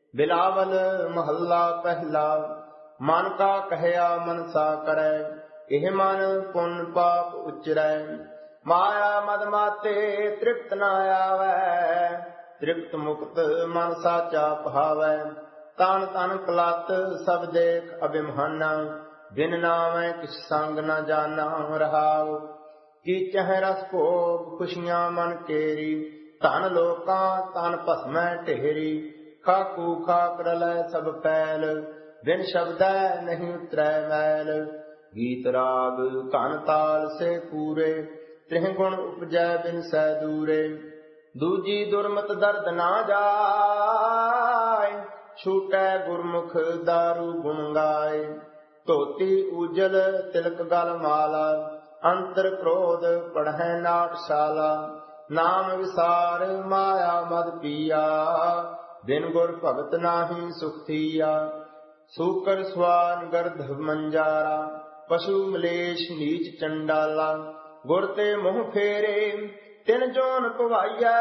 बिलावल महला पहला। मन का कहया मनसा करै, एह मन पुण्य पाप उचरै। माया मद माते तृप्त न आवै, तृप्त मुक्त मन साचा पहावै। तन तन कलत सब देख अभिमाना, बिन नामै किछ संग न जाना रहाव। कीचह रस भोग खुशियां मन केरी, धन लोकां तन भस्मै ढेरी। खाकू खाक रलै सब पैल, बिन शब्दै नहीं उतरै मैल। गीत राग धन ताल से पूरे, त्रिह गुण उपजै बिन सै दूरे। दूजी दुर्मत दर्द ना जाय, छूटै गुरमुख दारू गुण गाय। धोती उजल तिलक गल माला, अंतर क्रोध पढ़ै नाटशाला। नाम विसार माया मद पिया, बिन गुर भगत नाहि सुख थिया। सूकर स्वान गर्दभ मंजारा, पशु मलेश नीच चंडाला। गुर ते मुँह फेरे तिन जोन पवाइयै,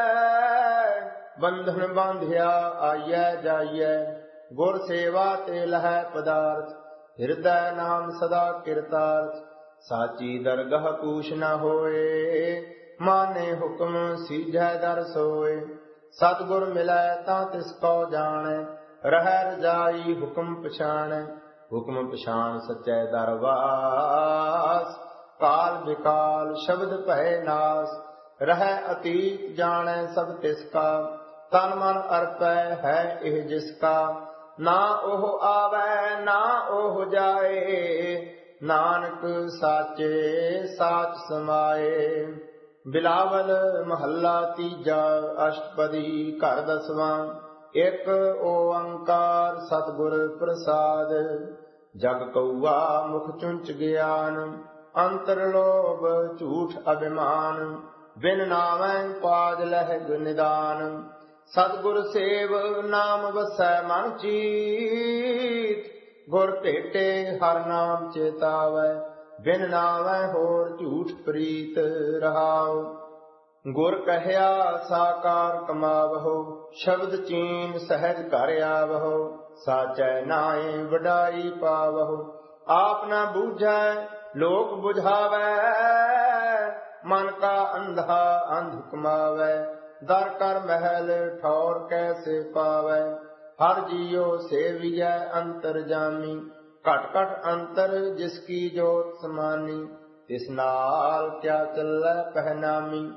बंधन बांधिया आइयै जाइयै। गुर सेवा ते लहै पदार्थ, हृदय नाम सदा किरतार्थ। साची दरगह पूछ न होए, माने हुक्म सीझै दर सोए। सतगुर मिलै तां तिसको जानै, रहै रजाई हुक्म पछाणै। हुक्म पछाण सच्चै दरवास, काल विकाल शब्द भय नास। रहै अतीत जानै सब तिसका, तन मन अर्पै है एह जिसका। ना ओह आवै ना ओह जाए, नानक साचे साच समाए। बिलावल महला तीजा अष्टपदी घर दसवां। एक ओंकार सतगुर प्रसाद, जग कौआ मुख चुंच ज्ञान। अंतर लोभ झूठ अभिमान, बिन नामै पाज लहग निदान। सतगुर सेव नाम वसै मन चीत, गुर भेटे हर नाम चेतावै। बिन नामै होर झूठ प्रीत रहाव। गुर कहया साकार कमावहो, शब्द चीन सहज घर आवहो। साचै नाए वडाई पावहो, आप न बूझै लोक बुझावै। मन का अंधा अंध कमावै, दर कर महल ठौर कैसे पावै। हर जियो सेवियै अंतर जामी, घट घट अंतर जिसकी जोत समानी। तिस नाल क्या चलै पहनामी।